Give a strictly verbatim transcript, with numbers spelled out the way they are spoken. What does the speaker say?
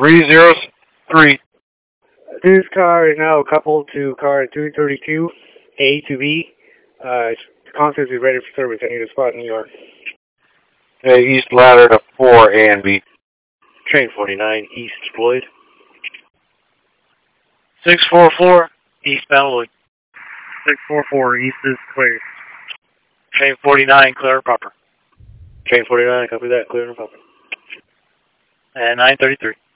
three zero three. This car is now coupled to car two thirty-two, A to B. Uh, Constance is ready for service. I need a spot in New York. Okay, east ladder to four, A and B. Train forty-nine, east Floyd. six four four, eastbound Lloyd. six four four, east is clear. Train forty-nine, clear and proper. Train forty-nine, copy that, clear and proper. And nine thirty-three.